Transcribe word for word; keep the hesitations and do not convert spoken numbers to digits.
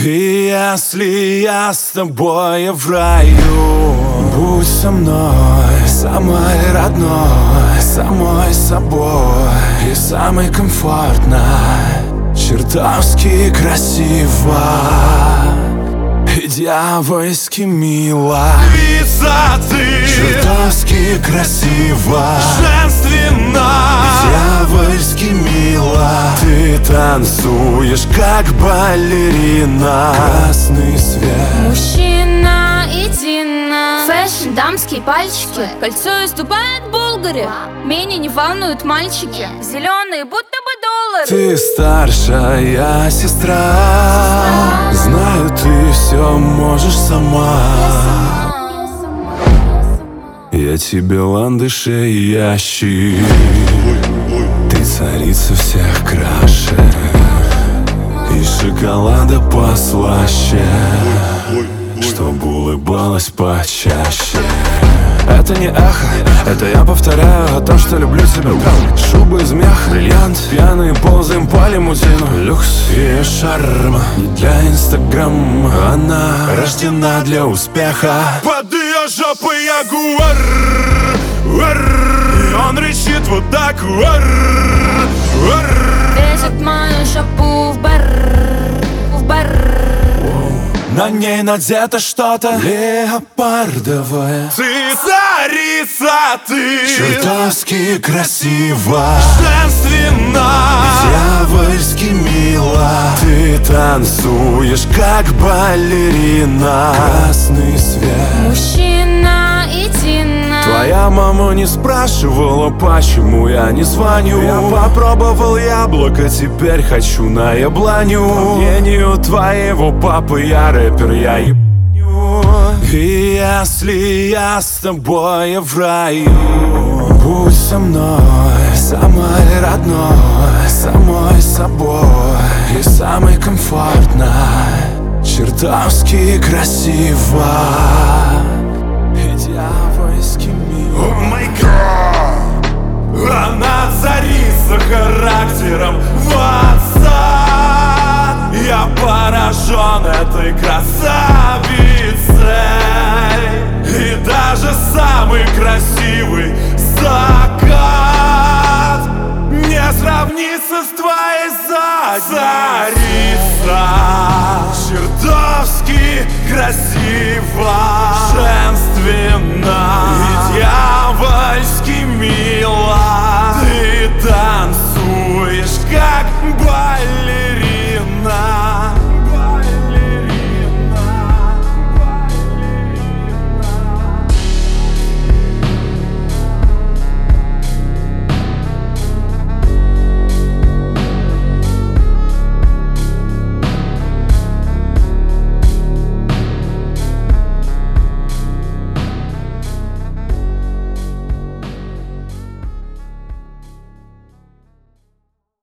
И если я с тобой в раю, будь со мной, самой родной, самой собой и самой комфортной, чертовски красиво и дьявольски мило. Высоты Чертовски красиво, женственно, дьявольски мило. Ты танцуешь, как балерина. Красный свет. Мужчина, иди на фэшн, дамские пальчики. Кольцо иступает Булгари. Меня не волнуют мальчики. Зеленые, будто бы доллары. Ты старшая сестра, знаю, ты все можешь сама. Я тебе ландыши и ящик, ты царица всех краше, и шоколада послаще, чтоб улыбалась почаще. Это не эхо, это я повторяю о том, что люблю тебя прям. Шуба из меха, бриллиант, пьяные ползаем по лимузину. Люкс и шарм не для инстаграма, она рождена для успеха. под ее жопой ягуар, и он рычит вот так. Везет мою шапу в бар, в бар. На ней надето что-то леопардовое. Ты царица, ты Чертовски красиво, женственно, дьявольски мило. Ты танцуешь, как балерина. Красный свет. Мужчина, иди на Твоя мама не спрашивала, почему я не звоню. Я попробовал яблоко, теперь хочу на яблоню. По мнению твоего папы я рэпер, я ебаню. И если я с тобой в раю, будь со мной, самой родной, самой собой и самой комфортной, чертовски красиво и дьявольски мило. О май гад! Она царица характером в отца. Я поражен этой красавицей. И даже самый красивый закат не сравнится с твоей задницей.